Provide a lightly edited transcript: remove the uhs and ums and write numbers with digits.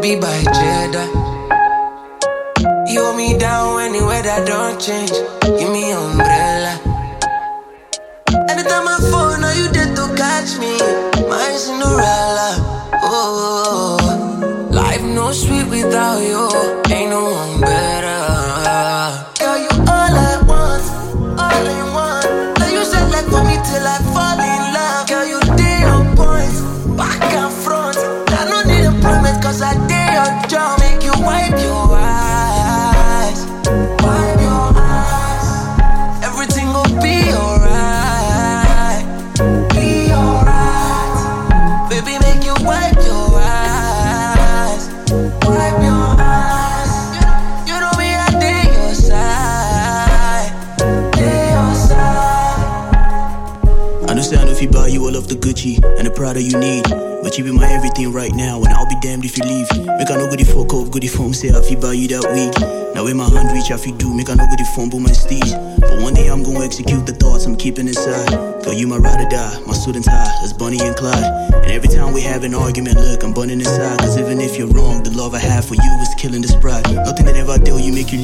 be by Jeddah. You hold me down anywhere that don't change. Give me umbrella. Anytime I fall, now you there to catch me. My Cinderella. Oh, life no sweet without you. Ain't no one better. Girl, you all I want, all I want. Now you said like for me till I fall in love. Girl, you day on point, back and front. I don't need a promise cause I day your job. Make you wipe your eyes, wipe your eyes. Everything will be alright, be alright. Baby, make you wipe your eyes, wipe your eyes. You know me, I day your side, day your side. I know if you buy you all of the Gucci and the Prada you need, but you be my everything right now, and I'll be damned if you leave. Make I no goodie fuck up, goodie phone say I fi buy you that week. Now in my hand reach I fi do, make I no goodie phone but my steez. But one day I'm gonna execute the thoughts I'm keeping inside. Girl, you my ride or die, my suit and tie, as Bonnie and Clyde. And every time we have an argument, look, I'm burning inside. Cause even if you're wrong, the love I have for you is killing this pride. Nothing that ever tell you make you